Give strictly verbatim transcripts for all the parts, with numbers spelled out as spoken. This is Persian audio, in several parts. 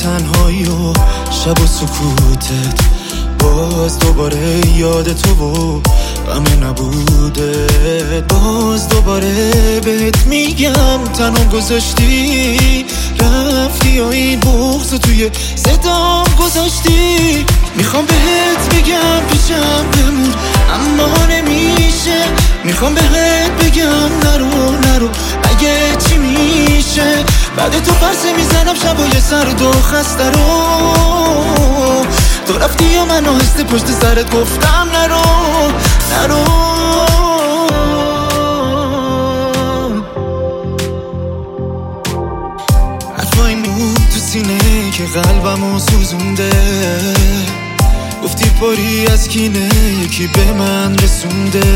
تنهایی و شب و سکوتت، باز دوباره یاد تو و غم نبوده، باز دوباره بهت میگم تنها گذاشتی، رفتی و این بغض توی صدام گذاشتی. میخوام بهت بگم پیشم بمون اما نمیشه، میخوام بهت بگم نرو نرو اگه چی میشه. بعد تو پرسه میزنم شبای سرد و خسته رو، تو رفتی و من آهسته پشت سرت گفتم نرو نرو. حرفای موند تو سینه که قلبمو سوزونده، گفتی پاری از کینه یکی به من رسونده.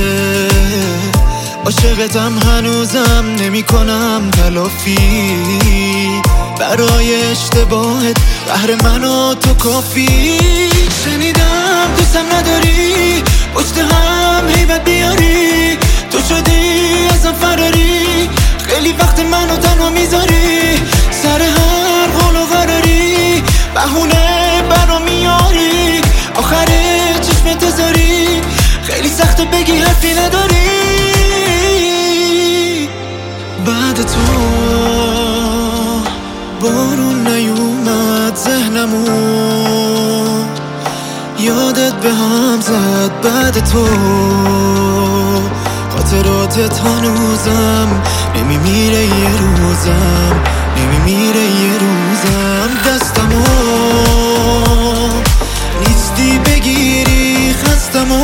عاشقتم هنوزم نمی کنم تلافی، برای اشتباهت قهر من و تو کافی. شنیدم دوستم نداری، پشت هم هیبت بیاری، تو شدی ازم فراری، خیلی وقت منو تنها میذاری، سر هر قول و قراری بهونه برا میاری، آخر چشم تزاری خیلی سخته بگی حرفی نداری. بعد تو بارون نیومد ذهنمو، یادت به هم زد. بعد تو خاطراتت هنوزم نمیمیره یه روزم، نمیمیره یه روزم. دستمو نیستی بگیری، خستمو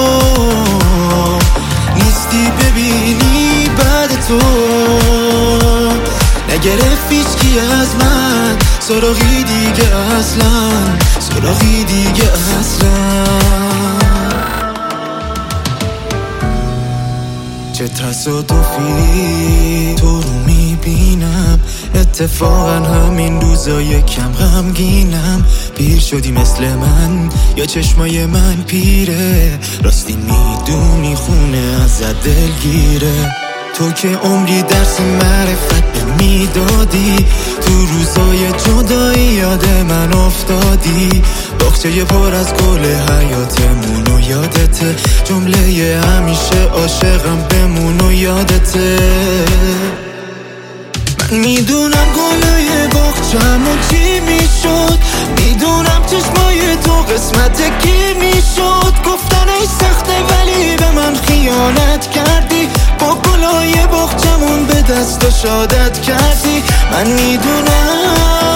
نیستی ببینی. بعد تو نگرفت هیچکی از من سراغی دیگه اصلا، سراغی دیگه اصلا. چه تصادفی تو رو میبینم، اتفاقا همین روزای کم غمگینم. پیر شدی مثل من یا چشمای من پیره، راستی میدونی خونه ازت دلگیره. تو که عمری درس معرفت به میدادی، تو روزای جدایی یاد من افتادی. باغچه پر از گل حیاتمون و یادته، جمله همیشه عاشقم بمون و یادته. من میدونم گلای باغچه‌مون چی میشد، میدونم چشمای تو قسمت کی میشد. گفتنش سخته ولی به من خیانت کردی، با گلای باغچه‌مون به دست و شادت کردی. من میدونم